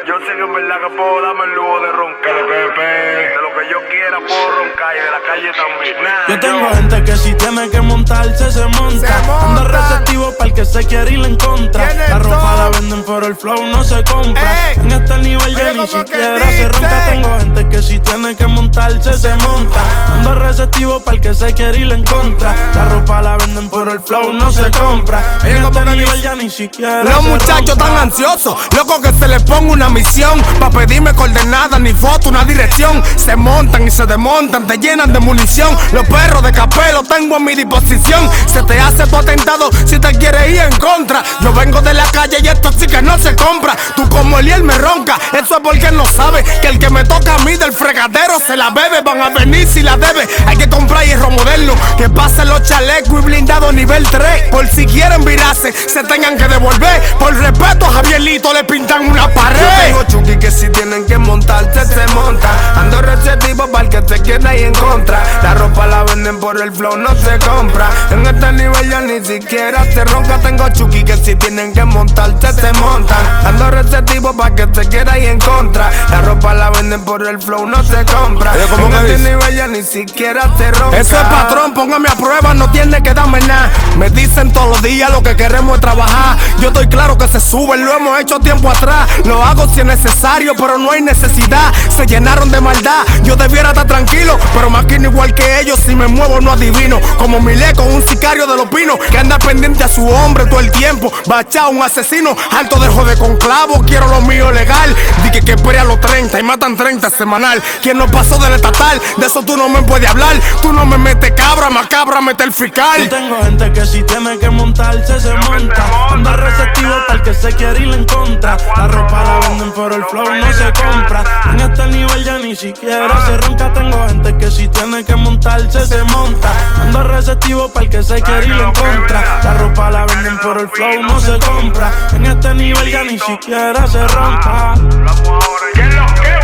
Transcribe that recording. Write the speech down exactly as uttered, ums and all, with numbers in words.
Yo sé que en verdad que puedo darme el lujo de roncar. Lo que pegue, de lo que yo quiera puedo roncar y de la calle también. Nah, yo tengo yo. gente que si tiene que montarse se monta, se monta. Ando receptivo para el que se quiere ir en contra. La ropa todo? la venden pero el flow no se compra. Ey. En este nivel ya Oye, ni ¿cómo que siquiera se ronca. dice? Tengo gente que si tiene que montarse se monta. Ando receptivo para el que se quiere ir en contra. La ropa la venden pero el flow no se compra. Oye, En ¿cómo este que nivel dice? ya ni siquiera Los se muchachos ronca. tan ansiosos, loco que se les ponga una misión pa' pedirme coordenadas, ni foto, una dirección. Se montan y se desmontan, te llenan de munición. Los perros de capé los tengo a mi disposición. Se te hace tu atentado si te quieres ir en contra. Yo vengo de la calle y esto sí que no se compra. Tú como Eliel me ronca, eso es porque él no sabe que el que me toca a mí del fregadero se la bebe. Van a venir si la debe, hay que comprar hierro moderno. Que pasen los chalecos y blindados nivel tres. Por si quieren virarse, se tengan que devolver. Por respeto a Javierlito le pintan una pared. Yo tengo chuki que si tienen que montarse se monta. Ando receptivo para el que se quiera ir en contra. La ropa la venden por el flow, no se compra. En este nivel ya ni siquiera se ronca. Tengo chuki que si tienen que montarse se montan. Ando receptivo para que se quiera ir en contra. La ropa la venden por el flow, no se compra. Oye, ¿cómo en que este dice? nivel ya ni siquiera se ronca. Ese patrón, póngame a prueba, no tiene que darme nada. Me dicen todos los días lo que queremos es trabajar. Yo estoy claro que se suben, lo hemos hecho tiempo atrás. Lo hago si es necesario, pero no hay necesidad. Se llenaron de maldad, yo debiera estar tranquilo, pero maquino igual que ellos, si me muevo no adivino. Como Mileco, un sicario de los pinos, que anda pendiente a su hombre todo el tiempo. Bachao, un asesino, alto de joder con clavo, quiero lo mío legal. Dije que espere a los treinta y matan treinta semanal. Quien no pasó del estatal, de eso tú no me puedes hablar. Tú no me metes cabra, macabra, mete el Yo fiscal. tengo gente que si tiene que montarse se monta. Ando receptivo para el que se quiere ir en contra. La ropa la venden pero el flow no se compra. En este nivel ya ni siquiera se ronca. Tengo gente que si tiene que montarse se monta. Ando receptivo para el que se quiere ir en contra. La ropa la venden pero el flow no se compra. En este nivel ya ni siquiera se ronca. ¿Qué es lo que?